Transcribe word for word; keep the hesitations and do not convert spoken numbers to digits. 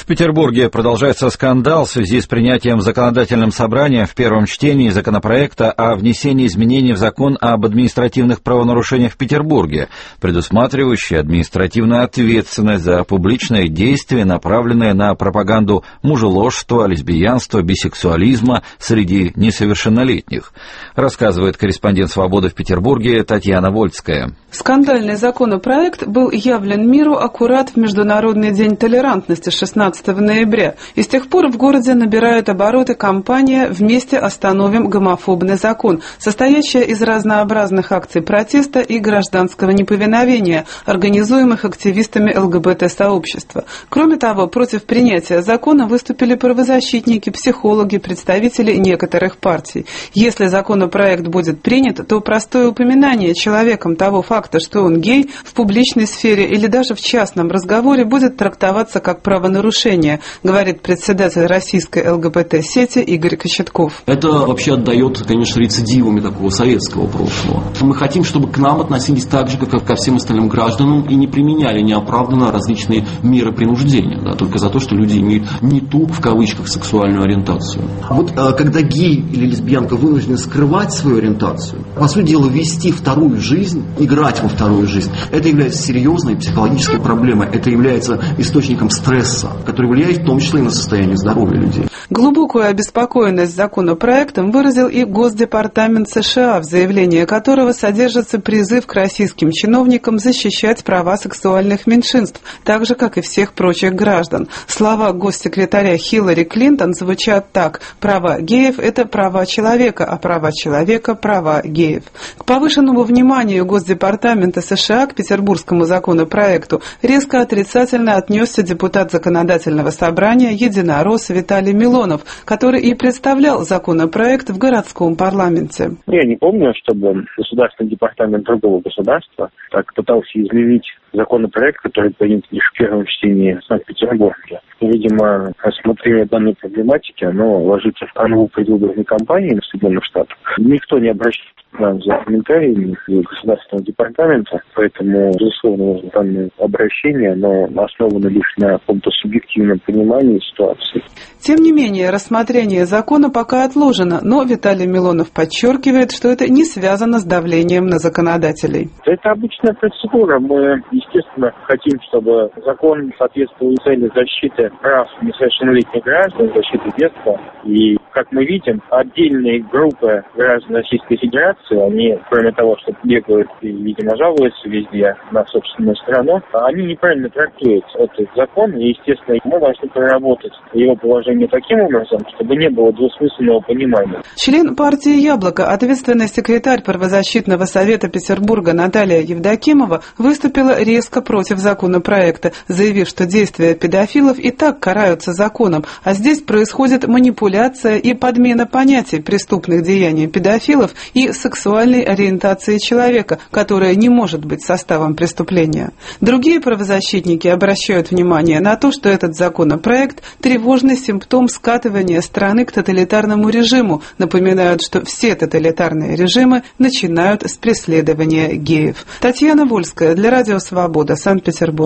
В Петербурге продолжается скандал в связи с принятием законодательным собранием в первом чтении законопроекта о внесении изменений в закон об административных правонарушениях в Петербурге, предусматривающий административную ответственность за публичные действия, направленные на пропаганду мужеложства, лесбиянства, бисексуализма среди несовершеннолетних, рассказывает корреспондент «Свободы» в Петербурге Татьяна Вольская. Скандальный законопроект был явлен миру аккурат в Международный день толерантности шестнадцатого ноября, и с тех пор в городе набирают обороты кампания «Вместе остановим гомофобный закон», состоящая из разнообразных акций протеста и гражданского неповиновения, организуемых активистами ЛГБТ-сообщества. Кроме того, против принятия закона выступили правозащитники, психологи, представители некоторых партий. Если законопроект будет принят, то простое упоминание человеком того факта, что он гей, в публичной сфере или даже в частном разговоре будет трактоваться как правонарушение, говорит председатель российской ЛГБТ-сети Игорь Кочетков. Это вообще отдает, конечно, рецидивами такого советского прошлого. Мы хотим, чтобы к нам относились так же, как и ко всем остальным гражданам, и не применяли неоправданно различные меры принуждения, да, только за то, что люди имеют не ту, в кавычках, сексуальную ориентацию. Вот когда гей или лесбиянка вынуждены скрывать свою ориентацию, по сути дела, вести вторую жизнь, играть во вторую жизнь, это является серьезной психологической проблемой, это является источником стресса, который влияет в том числе и на состояние здоровья людей. Глубокую обеспокоенность законопроектом выразил и Госдепартамент США, в заявлении которого содержится призыв к российским чиновникам защищать права сексуальных меньшинств, так же, как и всех прочих граждан. Слова госсекретаря Хиллари Клинтон звучат так: «Права геев – это права человека, а права человека – права геев». К повышенному вниманию Госдепартамента США к петербургскому законопроекту резко отрицательно отнесся депутат Законодательного собрания единорос Виталий Милонов, который и представлял законопроект в городском парламенте. Я не помню, чтобы Государственный департамент другого государства так пытался изменить законопроект, который принят лишь в первом чтении в Санкт-Петербурге. Видимо, рассмотрение данной проблематики, оно ложится в канву предвыборной кампании в Соединенных Штатах. Никто не обращается к нам за комментариями из Государственного департамента, поэтому, безусловно, данное обращение, оно основано лишь на каком-то субъективном понимании ситуации. Тем не менее, рассмотрение закона пока отложено, но Виталий Милонов подчеркивает, что это не связано с давлением на законодателей. Это обычная процедура. Мы, естественно, хотим, чтобы закон соответствовал цели защиты прав несовершеннолетних граждан, защиты детства. И, как мы видим, отдельные группы граждан Российской Федерации, они, кроме того, что бегают и, видимо, жалуются везде на собственную страну, они неправильно трактуют этот закон. И, естественно, мы должны проработать его положение таким образом, чтобы не было двусмысленного понимания. Член партии «Яблоко», ответственный секретарь правозащитного совета Петербурга Наталья Евдокимова выступила резко против законопроекта, заявив, что действия педофилов и так караются законом, а здесь происходит манипуляция и подмена понятий преступных деяний педофилов и сексуальной ориентации человека, которая не может быть составом преступления. Другие правозащитники обращают внимание на то, что этот законопроект – тревожный симптом скатывания страны к тоталитарному режиму, напоминают, что все тоталитарные режимы начинают с преследования геев. Татьяна Вольская для Радио Свобода, Санкт-Петербург.